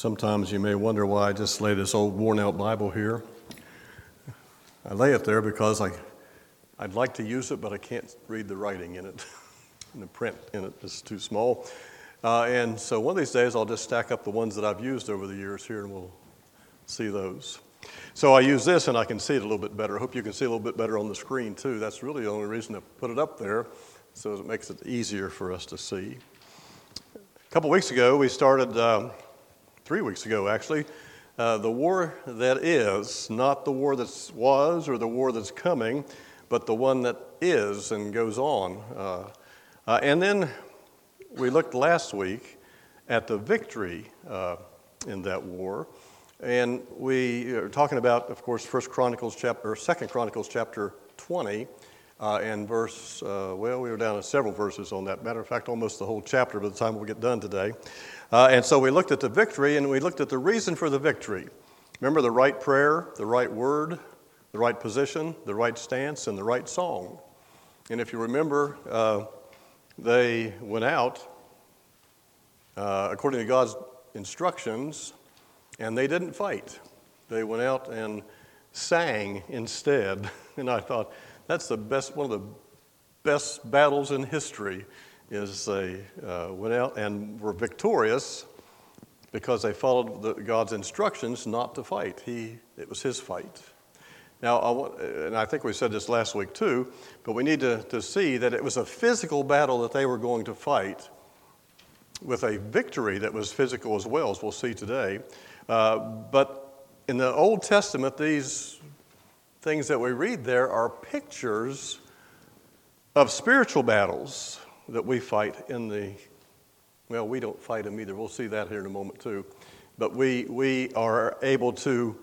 Sometimes you may wonder why I just lay this old worn-out Bible here. I lay it there because I'd like to use it, but I can't read the writing in it. And the print in it is too small. And so one of these days I'll just stack up the ones that I've used over the years here and we'll see those. So I use this and I can see it a little bit better. I hope you can see a little bit better on the screen too. That's really the only reason to put it up there, so it makes it easier for us to see. A couple weeks ago we started, 3 weeks ago actually, the war that is, not the war that was or the war that's coming, but the one that is and goes on. And then we looked last week at the victory in that war. And we are talking about, of course, 2 Chronicles chapter 20, and verse, we were down to several verses on that. Matter of fact, almost the whole chapter by the time we get done today. And so we looked at the victory, and we looked at the reason for the victory. Remember the right prayer, the right word, the right position, the right stance, and the right song. And if you remember, they went out according to God's instructions, and they didn't fight. They went out and sang instead. And I thought, that's one of the best battles in history, is they went out and were victorious because they followed God's instructions not to fight. It was his fight. Now, and I think we said this last week too, but we need to see that it was a physical battle that they were going to fight with a victory that was physical as well, as we'll see today. But in the Old Testament, these things that we read there are pictures of spiritual battles that we fight we don't fight them either. We'll see that here in a moment too. But we are able to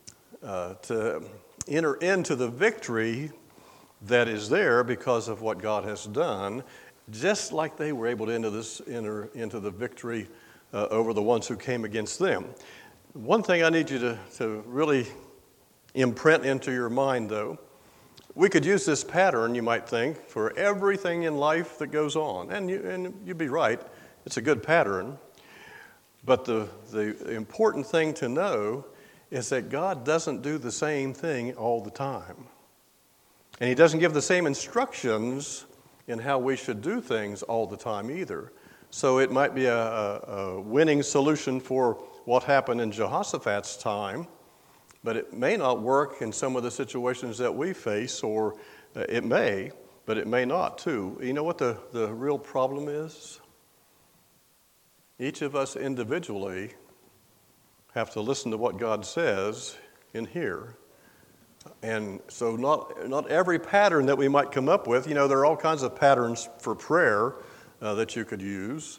enter into the victory that is there because of what God has done, just like they were able to enter into the victory over the ones who came against them. One thing I need you to really imprint into your mind, though, we could use this pattern, you might think, for everything in life that goes on. And you'd be right, it's a good pattern. But the important thing to know is that God doesn't do the same thing all the time. And he doesn't give the same instructions in how we should do things all the time either. So it might be a winning solution for what happened in Jehoshaphat's time, but it may not work in some of the situations that we face, or it may, but it may not too. You know what the real problem is? Each of us individually have to listen to what God says in here. And so not every pattern that we might come up with, there are all kinds of patterns for prayer that you could use,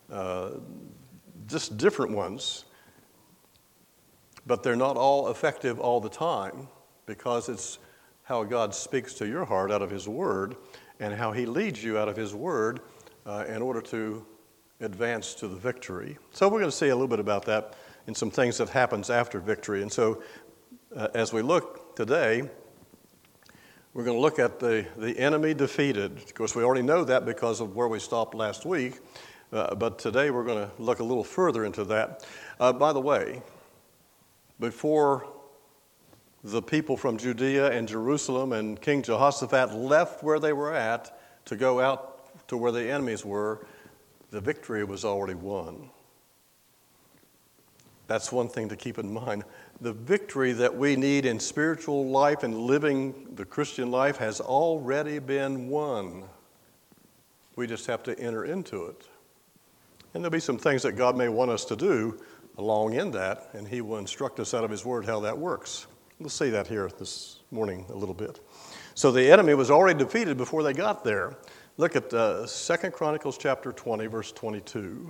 just different ones. But they're not all effective all the time, because it's how God speaks to your heart out of his word and how he leads you out of his word in order to advance to the victory. So we're going to see a little bit about that in some things that happens after victory. And so as we look today, we're going to look at the enemy defeated. Of course, we already know that because of where we stopped last week, but today we're going to look a little further into that. By the way, before the people from Judea and Jerusalem and King Jehoshaphat left where they were at to go out to where the enemies were, the victory was already won. That's one thing to keep in mind. The victory that we need in spiritual life and living the Christian life has already been won. We just have to enter into it. And there'll be some things that God may want us to do along in that, and he will instruct us out of his word how that works. We'll see that here this morning a little bit. So the enemy was already defeated before they got there. Look at 2 Chronicles chapter 20, verse 22.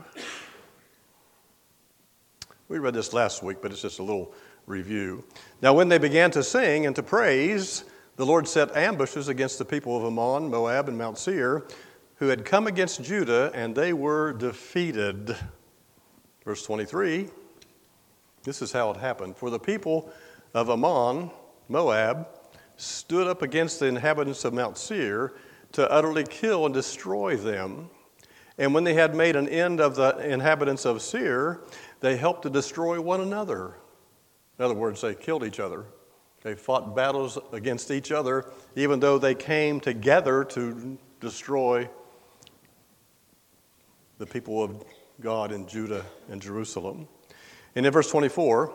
We read this last week, but it's just a little review. Now when they began to sing and to praise, the Lord set ambushes against the people of Ammon, Moab, and Mount Seir, who had come against Judah, and they were defeated. Verse 23, this is how it happened. For the people of Ammon, Moab, stood up against the inhabitants of Mount Seir to utterly kill and destroy them. And when they had made an end of the inhabitants of Seir, they helped to destroy one another. In other words, they killed each other. They fought battles against each other, even though they came together to destroy the people of God in Judah and Jerusalem. And in verse 24,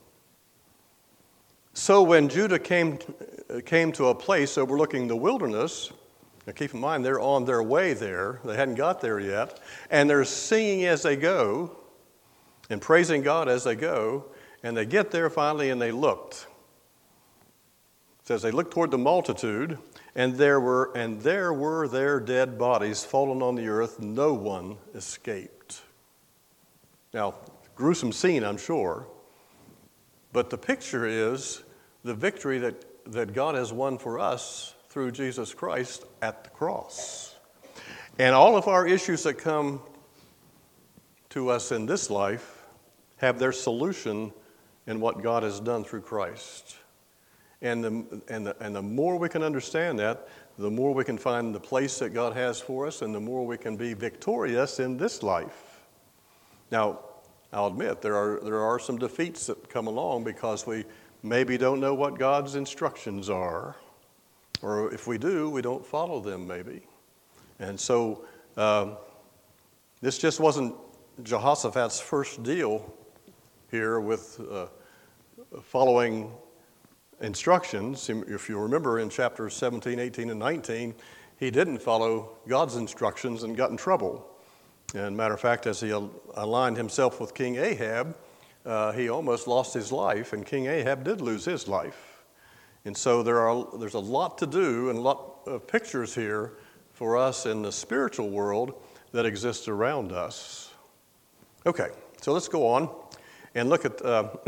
so when Judah came to a place overlooking the wilderness, now keep in mind they're on their way there, they hadn't got there yet, and they're singing as they go and praising God as they go, and they get there finally and they looked. It says they looked toward the multitude, and there were their dead bodies fallen on the earth. No one escaped. Now, gruesome scene, I'm sure, but the picture is the victory that God has won for us through Jesus Christ at the cross. And all of our issues that come to us in this life have their solution in what God has done through Christ. And the more we can understand that, the more we can find the place that God has for us, and the more we can be victorious in this life. Now, I'll admit there are some defeats that come along because we maybe don't know what God's instructions are, or if we do, we don't follow them maybe. And so this just wasn't Jehoshaphat's first deal here with following instructions. If you remember in chapters 17, 18, and 19, he didn't follow God's instructions and got in trouble. And matter of fact, as he aligned himself with King Ahab, he almost lost his life, and King Ahab did lose his life. And so there's a lot to do and a lot of pictures here for us in the spiritual world that exists around us. Okay, so let's go on and look at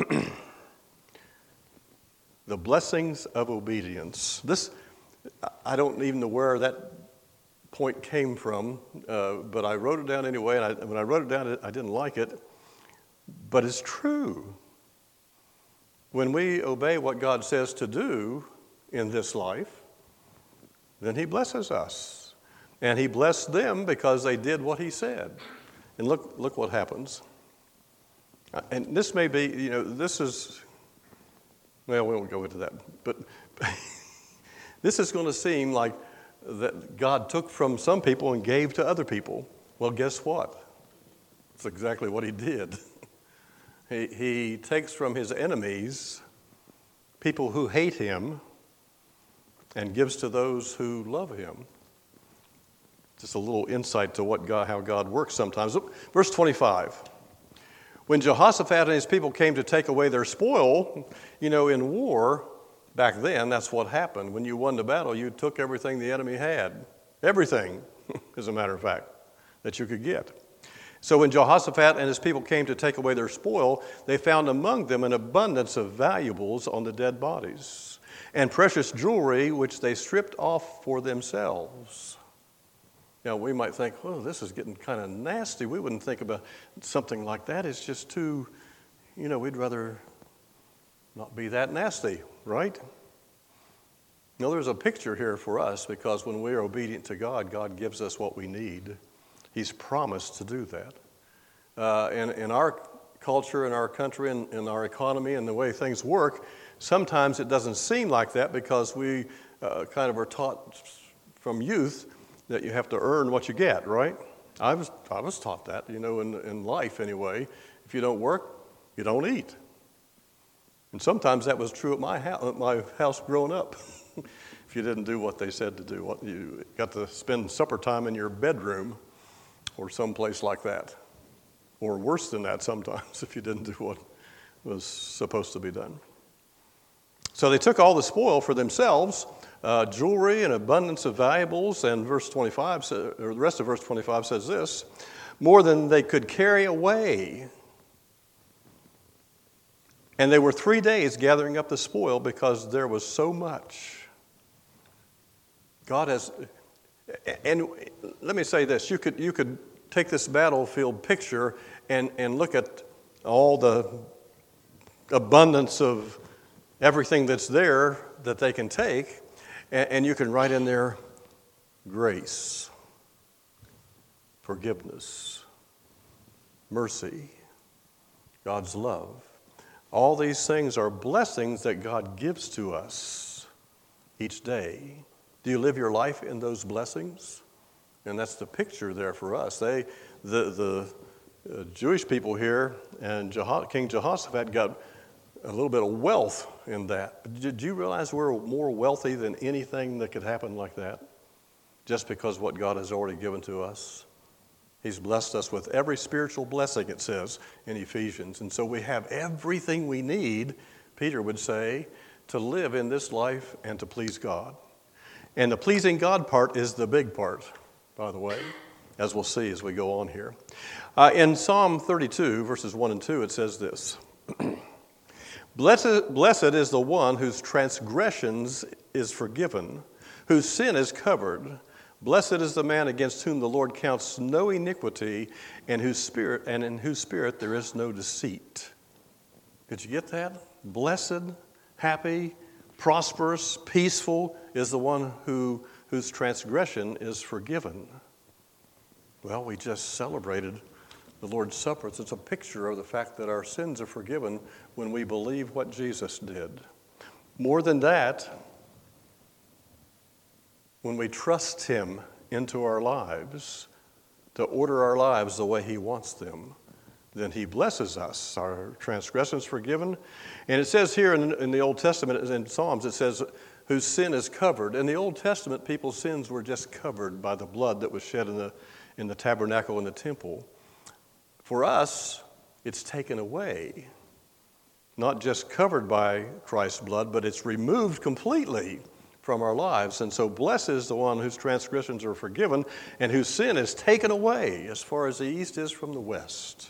the blessings of obedience. This, I don't even know where that point came from, but I wrote it down anyway, and when I wrote it down, I didn't like it. But it's true. When we obey what God says to do in this life, then he blesses us. And he blessed them because they did what he said. And look what happens. And this may be, this is, well, we won't go into that. But this is going to seem like that God took from some people and gave to other people. Well, guess what? It's exactly what he did. He takes from his enemies, people who hate him, and gives to those who love him. Just a little insight to how God works sometimes. Verse 25. When Jehoshaphat and his people came to take away their spoil, in war, back then, that's what happened. When you won the battle, you took everything the enemy had. Everything, as a matter of fact, that you could get. So when Jehoshaphat and his people came to take away their spoil, they found among them an abundance of valuables on the dead bodies, and precious jewelry which they stripped off for themselves. Now, we might think, oh, this is getting kind of nasty. We wouldn't think about something like that. It's just too, we'd rather not be that nasty, right? Now, there's a picture here for us because when we are obedient to God, God gives us what we need. He's promised to do that. In our culture, in our country, in our economy, and the way things work, sometimes it doesn't seem like that because we kind of are taught from youth that you have to earn what you get, right? I was taught that, in life anyway. If you don't work, you don't eat. And sometimes that was true at my house growing up. If you didn't do what they said to do, you got to spend supper time in your bedroom or someplace like that. Or worse than that sometimes if you didn't do what was supposed to be done. So they took all the spoil for themselves, jewelry and abundance of valuables, and verse 25, or the rest of verse 25 says this, more than they could carry away. And they were 3 days gathering up the spoil because there was so much. God has, and let me say this, you could take this battlefield picture and look at all the abundance of everything that's there that they can take, and you can write in there grace. forgiveness, mercy, God's love. All these things are blessings that God gives to us each day. Do you live your life in those blessings? And that's the picture there for us. The Jewish people here and King Jehoshaphat got a little bit of wealth in that. But did you realize we're more wealthy than anything that could happen like that? Just because what God has already given to us. He's blessed us with every spiritual blessing, it says in Ephesians. And so we have everything we need, Peter would say, to live in this life and to please God. And the pleasing God part is the big part, by the way, as we'll see as we go on here. In Psalm 32, verses 1 and 2, it says this. Blessed is the one whose transgressions is forgiven, whose sin is covered. Blessed is the man against whom the Lord counts no iniquity, and in whose spirit there is no deceit. Did you get that? Blessed, happy, prosperous, peaceful is the one whose transgression is forgiven. Well, we just celebrated the Lord's Supper. It's a picture of the fact that our sins are forgiven when we believe what Jesus did. More than that, when we trust Him into our lives to order our lives the way He wants them, then He blesses us. Our transgressions forgiven. And it says here in the Old Testament, in Psalms, it says, whose sin is covered. In the Old Testament, people's sins were just covered by the blood that was shed in the tabernacle and the temple. For us, it's taken away. Not just covered by Christ's blood, but it's removed completely from our lives. And so blessed is the one whose transgressions are forgiven and whose sin is taken away as far as the east is from the west.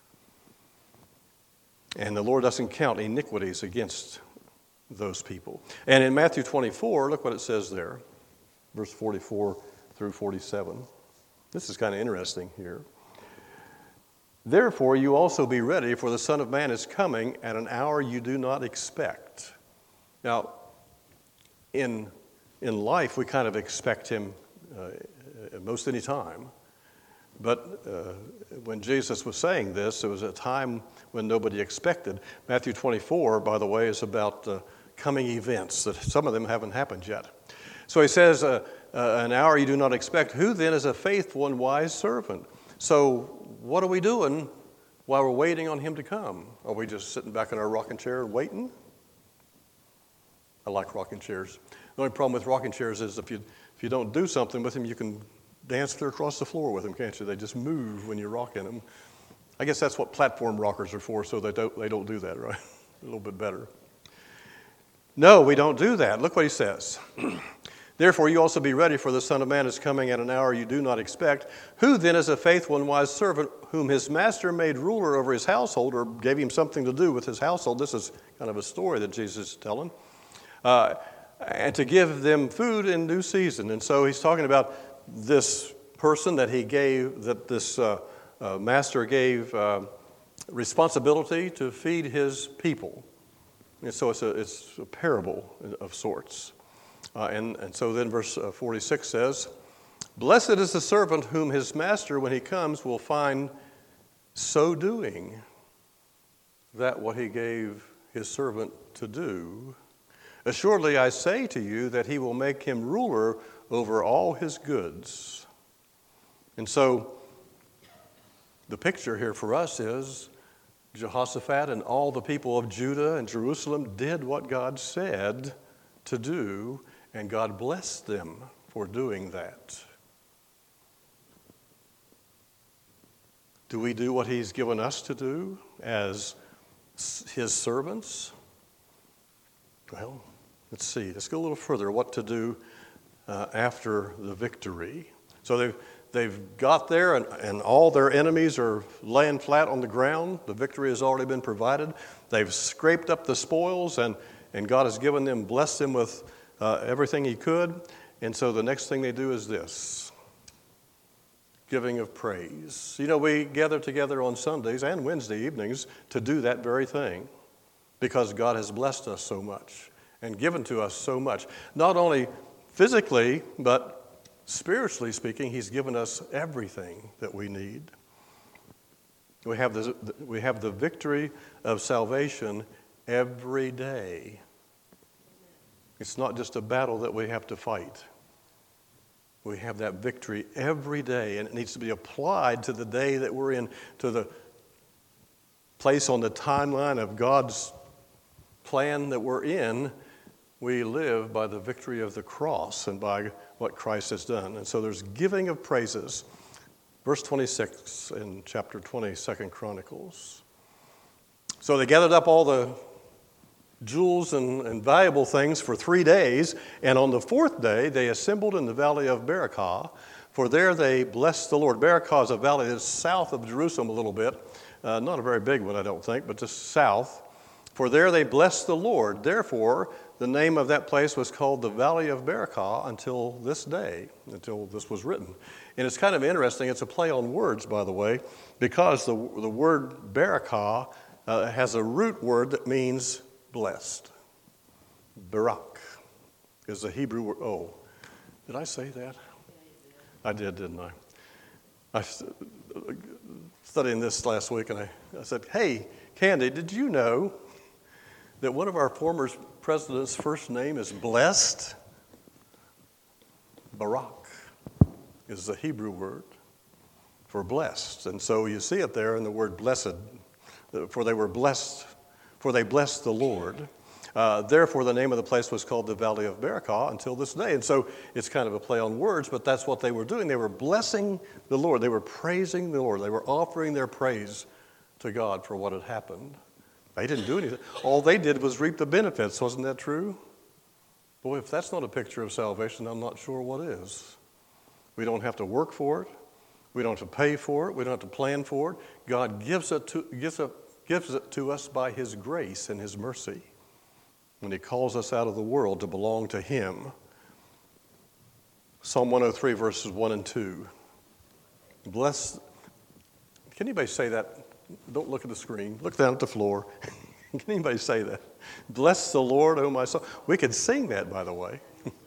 And the Lord doesn't count iniquities against those people. And in Matthew 24, look what it says there, verse 44 through 47. This is kind of interesting here. Therefore, you also be ready, for the Son of Man is coming at an hour you do not expect. Now, in life, we kind of expect Him most any time. But when Jesus was saying this, it was a time when nobody expected. Matthew 24, by the way, is about coming events, that some of them haven't happened yet. So He says, an hour you do not expect. Who then is a faithful and wise servant? So what are we doing while we're waiting on Him to come? Are we just sitting back in our rocking chair and waiting? I like rocking chairs. The only problem with rocking chairs is if you don't do something with them, you can dance clear across the floor with them, can't you? They just move when you're rocking them. I guess that's what platform rockers are for, so they don't do that, right? A little bit better. No, we don't do that. Look what He says. Therefore, you also be ready, for the Son of Man is coming at an hour you do not expect. Who then is a faithful and wise servant whom his master made ruler over his household, or gave him something to do with his household? This is kind of a story that Jesus is telling. And to give them food in due season. And so He's talking about this person that this master gave responsibility to feed his people. And so it's a parable of sorts. And so then verse 46 says, blessed is the servant whom his master, when he comes, will find so doing that what he gave his servant to do. Assuredly, I say to you that he will make him ruler over all his goods. And so the picture here for us is Jehoshaphat and all the people of Judah and Jerusalem did what God said to do, and God blessed them for doing that. Do we do what He's given us to do as His servants? Well, let's see. Let's go a little further. What to do after the victory. So they've got there, and all their enemies are laying flat on the ground. The victory has already been provided. They've scraped up the spoils, and God has given them, blessed them with everything He could. And so the next thing they do is this, giving of praise. You know, we gather together on Sundays and Wednesday evenings to do that very thing because God has blessed us so much and given to us so much, not only physically, but Spiritually speaking, he's given us everything that we need. We have the victory of salvation every day. It's not just a battle that we have to fight. We have that victory every day, and it needs to be applied to the day that we're in, to the place on the timeline of God's plan that we're in. We live by the victory of the cross and by what Christ has done. And so there's giving of praises. Verse 26 in chapter 20, 2 Chronicles. So they gathered up all the jewels and valuable things for 3 days, and on the fourth day they assembled in the valley of Berakah, for there they blessed the Lord. Berakah is a valley that's south of Jerusalem a little bit, not a very big one, I don't think, but just south. For there they blessed the Lord. Therefore, the name of that place was called the Valley of Berakah until this day, until this was written. And it's kind of interesting. It's a play on words, by the way, because the word Berakah has a root word that means blessed. Barak is the Hebrew word. Oh, did I say that? I did, didn't I? I studying this last week, and I said, hey, Candy, did you know that one of our former president's first name is Blessed? Barak is the Hebrew word for blessed. And so you see it there in the word blessed, for they blessed the Lord. Therefore, the name of the place was called the Valley of Berakah until this day. And so it's kind of a play on words, but that's what they were doing. They were blessing the Lord. They were praising the Lord. They were offering their praise to God for what had happened. They didn't do anything. All they did was reap the benefits. Wasn't that true? Boy, if that's not a picture of salvation, I'm not sure what is. We don't have to work for it. We don't have to pay for it. We don't have to plan for it. God gives it to us by His grace and His mercy when He calls us out of the world to belong to Him. Psalm 103, verses 1 and 2. Bless. Can anybody say that? Don't look at the screen. Look down at the floor. Can anybody say that? Bless the Lord, O my soul. We could sing that, by the way.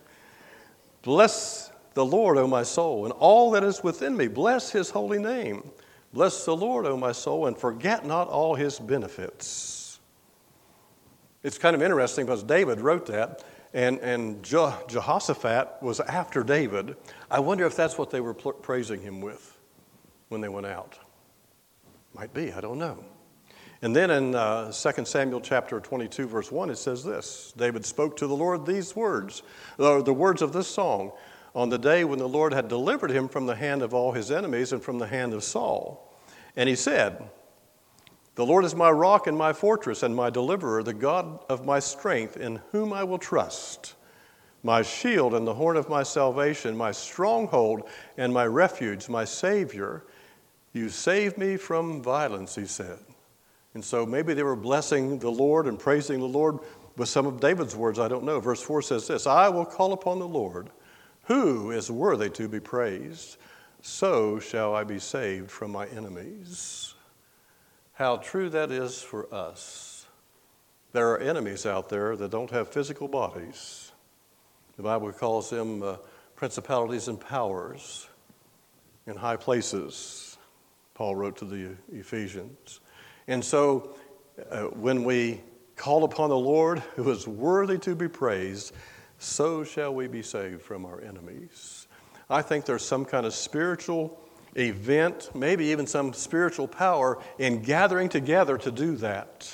Bless the Lord, O my soul, and all that is within me. Bless His holy name. Bless the Lord, O my soul, and forget not all His benefits. It's kind of interesting because David wrote that, and Jehoshaphat was after David. I wonder if that's what they were praising him with when they went out. Might be, I don't know. And then in 2 Samuel chapter 22, verse 1, it says this. David spoke to the Lord these words, the words of this song, on the day when the Lord had delivered him from the hand of all his enemies and from the hand of Saul. And he said, the Lord is my rock and my fortress and my deliverer, the God of my strength, in whom I will trust, my shield and the horn of my salvation, my stronghold and my refuge, my Savior. You saved me from violence, he said. And so maybe they were blessing the Lord and praising the Lord with some of David's words. I don't know. Verse 4 says this, I will call upon the Lord, who is worthy to be praised. So shall I be saved from my enemies. How true that is for us. There are enemies out there that don't have physical bodies. The Bible calls them principalities and powers in high places, Paul wrote to the Ephesians. And so when we call upon the Lord, who is worthy to be praised, so shall we be saved from our enemies. I think there's some kind of spiritual event, maybe even some spiritual power in gathering together to do that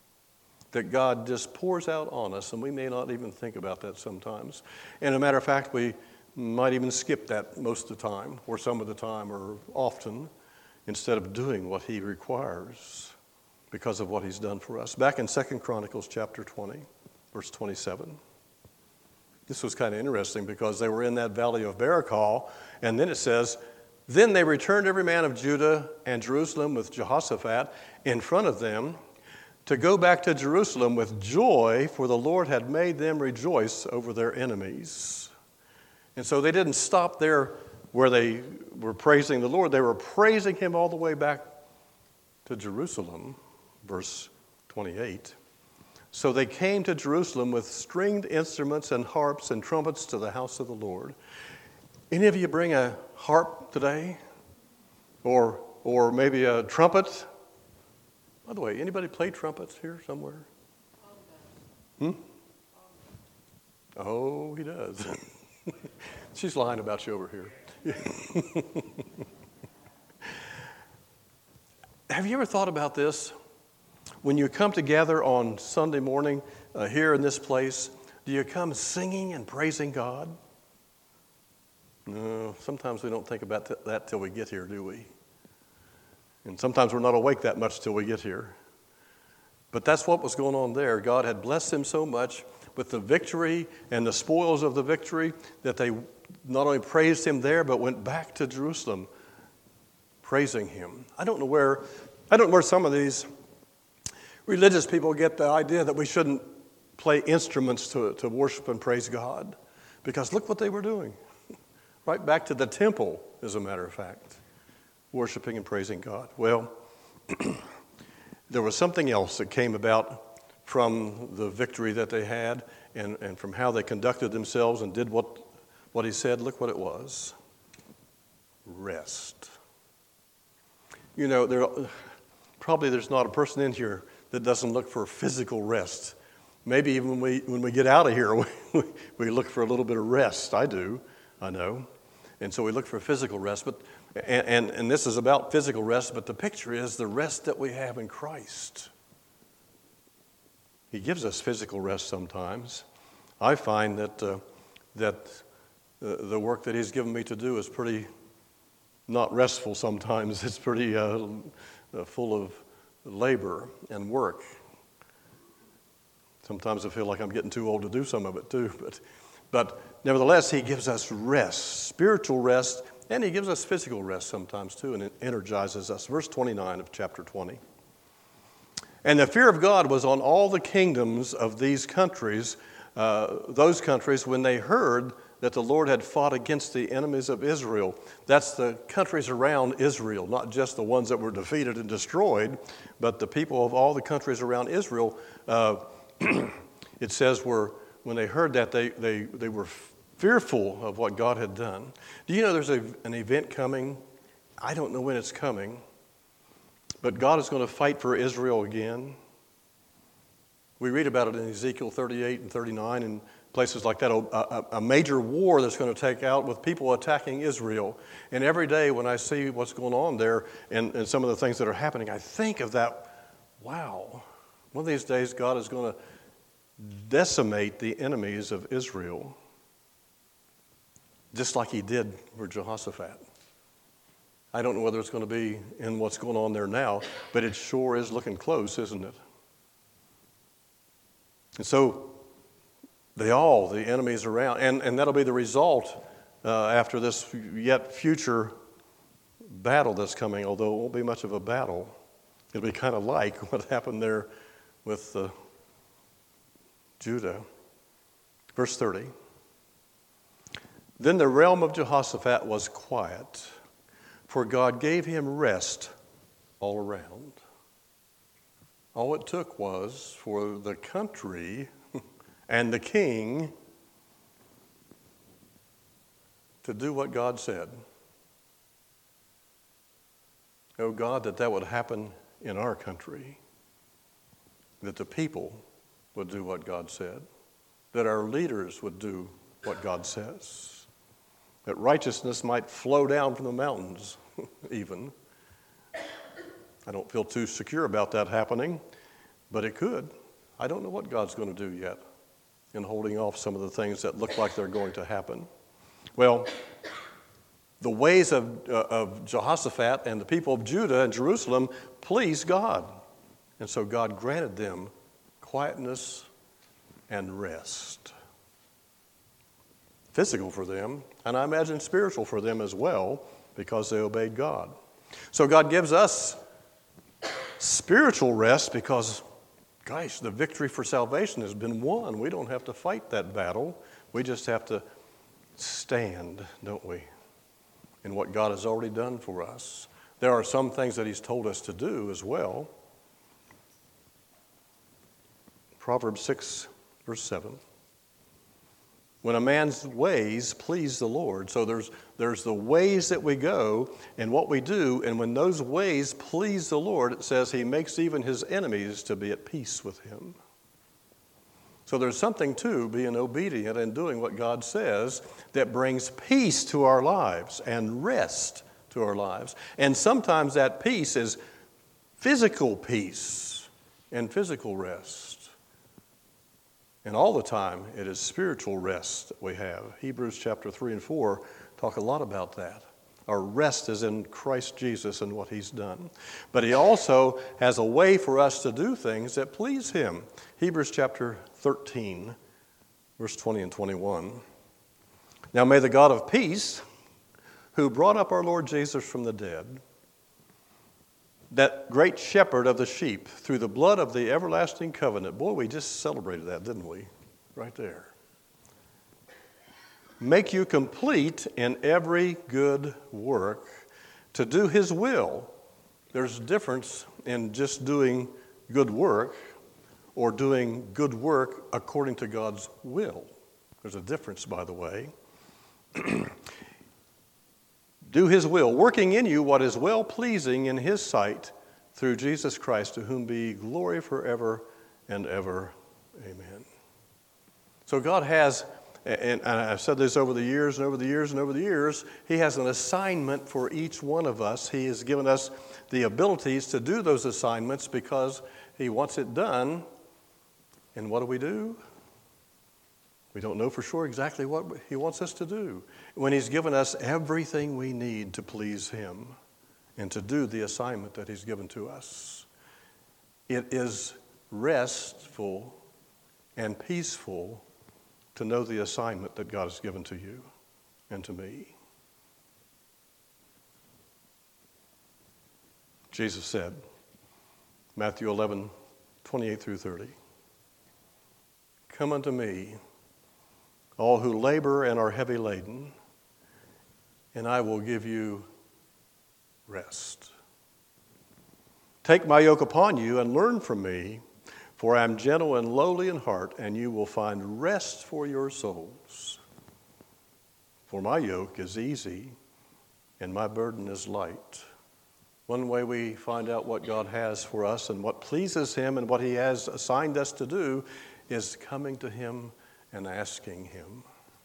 God just pours out on us, and we may not even think about that sometimes. And as a matter of fact, we might even skip that most of the time, or some of the time, or often, instead of doing what He requires because of what He's done for us. Back in 2 Chronicles chapter 20, verse 27. This was kind of interesting because they were in that valley of Berakah, and then it says, then they returned every man of Judah and Jerusalem with Jehoshaphat in front of them to go back to Jerusalem with joy, for the Lord had made them rejoice over their enemies. And so they didn't stop there where they were praising the Lord. They were praising Him all the way back to Jerusalem, verse 28. So they came to Jerusalem with stringed instruments and harps and trumpets to the house of the Lord. Any of you bring a harp today? Or maybe a trumpet? By the way, anybody play trumpets here somewhere? Oh, he does. She's lying about you over here. Have you ever thought about this? When you come together on Sunday morning here in this place, do you come singing and praising God? No, sometimes we don't think about that till we get here, do we? And sometimes we're not awake that much till we get here. But that's what was going on there. God had blessed them so much with the victory and the spoils of the victory that they not only praised him there, but went back to Jerusalem praising him. I don't know where some of these religious people get the idea that we shouldn't play instruments to worship and praise God. Because look what they were doing. Right back to the temple, as a matter of fact, worshiping and praising God. Well, there was something else that came about from the victory that they had and from how they conducted themselves and did what he said. Look what it was. Rest. You know, there's not a person in here that doesn't look for physical rest. Maybe even when we get out of here, we look for a little bit of rest. I do, I know. And so we look for physical rest. And this is about physical rest, but the picture is the rest that we have in Christ. He gives us physical rest sometimes. I find that the work that he's given me to do is pretty not restful sometimes. It's pretty full of labor and work. Sometimes I feel like I'm getting too old to do some of it too. But nevertheless, he gives us rest, spiritual rest, and he gives us physical rest sometimes too, and it energizes us. Verse 29 of chapter 20. And the fear of God was on all the kingdoms of these countries, those countries, when they heard that the Lord had fought against the enemies of Israel. That's the countries around Israel, not just the ones that were defeated and destroyed, but the people of all the countries around Israel. It says when they heard that, they were fearful of what God had done. Do you know there's an event coming? I don't know when it's coming, but God is going to fight for Israel again. We read about it in Ezekiel 38 and 39 and places like that, a major war that's going to take out with people attacking Israel. And every day when I see what's going on there and some of the things that are happening, I think of that, wow, one of these days God is going to decimate the enemies of Israel, just like he did for Jehoshaphat. I don't know whether it's going to be in what's going on there now, but it sure is looking close, isn't it? And so the enemies around, and that'll be the result after this yet future battle that's coming, although it won't be much of a battle. It'll be kind of like what happened there with Judah. Verse 30. Then the realm of Jehoshaphat was quiet, for God gave him rest all around. All it took was for the country and the king to do what God said. Oh God, that would happen in our country, that the people would do what God said, that our leaders would do what God says, that righteousness might flow down from the mountains even. I don't feel too secure about that happening, but it could. I don't know what God's going to do yet in holding off some of the things that look like they're going to happen. Well, the ways of Jehoshaphat and the people of Judah and Jerusalem pleased God. And so God granted them quietness and rest. Physical for them, and I imagine spiritual for them as well, because they obeyed God. So God gives us spiritual rest because, gosh, the victory for salvation has been won. We don't have to fight that battle. We just have to stand, don't we, in what God has already done for us. There are some things that he's told us to do as well. Proverbs 6, verse 7. When a man's ways please the Lord. So there's the ways that we go and what we do, and when those ways please the Lord, it says he makes even his enemies to be at peace with him. So there's something to being obedient and doing what God says that brings peace to our lives and rest to our lives. And sometimes that peace is physical peace and physical rest. And all the time, it is spiritual rest that we have. Hebrews chapter 3 and 4 talk a lot about that. Our rest is in Christ Jesus and what he's done. But he also has a way for us to do things that please him. Hebrews chapter 13, verse 20 and 21. Now may the God of peace, who brought up our Lord Jesus from the dead, that great shepherd of the sheep, through the blood of the everlasting covenant. Boy, we just celebrated that, didn't we? Right there. Make you complete in every good work to do his will. There's a difference in just doing good work or doing good work according to God's will. There's a difference, by the way. Do his will, working in you what is well-pleasing in his sight through Jesus Christ, to whom be glory forever and ever. Amen. So God has, and I've said this over the years and over the years and over the years, he has an assignment for each one of us. He has given us the abilities to do those assignments because he wants it done. And what do? We don't know for sure exactly what he wants us to do when he's given us everything we need to please him and to do the assignment that he's given to us. It is restful and peaceful to know the assignment that God has given to you and to me. Jesus said, Matthew 11, 28 through 30, "Come unto me, all who labor and are heavy laden, and I will give you rest. Take my yoke upon you and learn from me, for I am gentle and lowly in heart, and you will find rest for your souls. For my yoke is easy and my burden is light." One way we find out what God has for us and what pleases him and what he has assigned us to do is coming to him and asking him.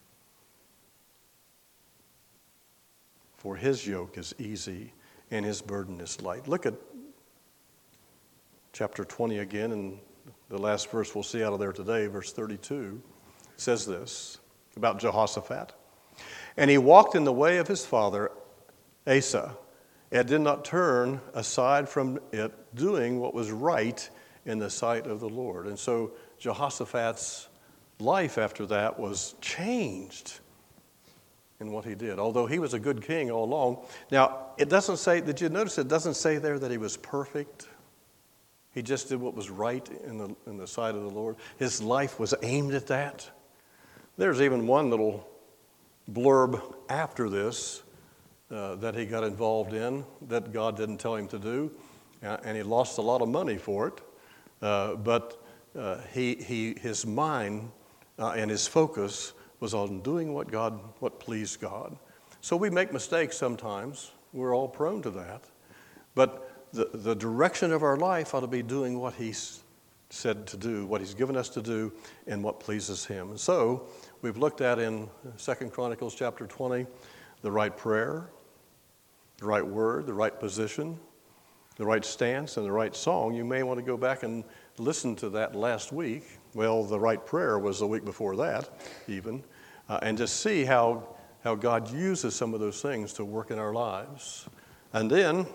For his yoke is easy and his burden is light. Look at chapter 20 again, and the last verse we'll see out of there today, verse 32, says this about Jehoshaphat. "And he walked in the way of his father Asa, and did not turn aside from it, doing what was right in the sight of the Lord." And so Jehoshaphat's life after that was changed in what he did, although he was a good king all along. Now, it doesn't say, did you notice it doesn't say there that he was perfect? He just did what was right in the sight of the Lord. His life was aimed at that. There's even one little blurb after this that he got involved in that God didn't tell him to do, and he lost a lot of money for it. But his mind and his focus was on doing what pleased God. So we make mistakes sometimes. We're all prone to that. But the direction of our life ought to be doing what he's said to do, what he's given us to do, and what pleases him. And so we've looked at in 2 Chronicles chapter 20, the right prayer, the right word, the right position, the right stance, and the right song. You may want to go back and listen to that last week. Well, the right prayer was the week before that, even, and just see how God uses some of those things to work in our lives. And then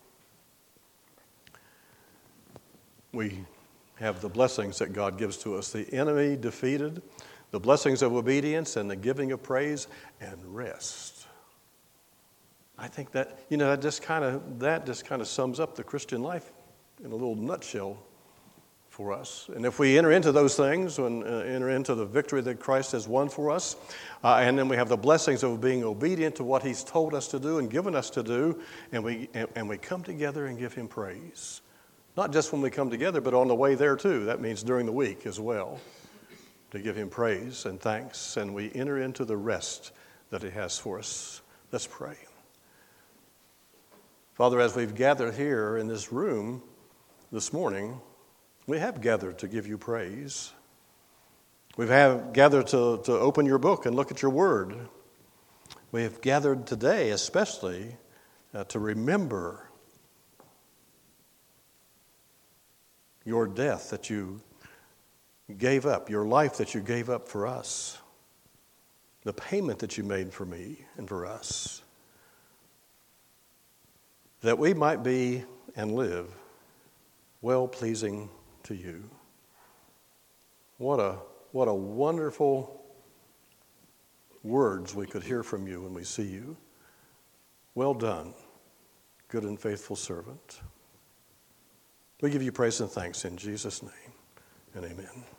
we have the blessings that God gives to us. The enemy defeated, the blessings of obedience, and the giving of praise and rest. I think that, that just kind of sums up the Christian life in a little nutshell for us. And if we enter into those things and enter into the victory that Christ has won for us, and then we have the blessings of being obedient to what he's told us to do and given us to do, and we come together and give him praise. Not just when we come together, but on the way there too. That means during the week as well. to give him praise and thanks, and we enter into the rest that he has for us. Let's pray. Father, as we've gathered here in this room this morning, we have gathered to give you praise. We have gathered to open your book and look at your word. We have gathered today especially to remember your death that you gave up, your life that you gave up for us, the payment that you made for me and for us, that we might be and live well-pleasing to you. What a wonderful words we could hear from you when we see you. Well done, good and faithful servant. We give you praise and thanks in Jesus' name, and amen.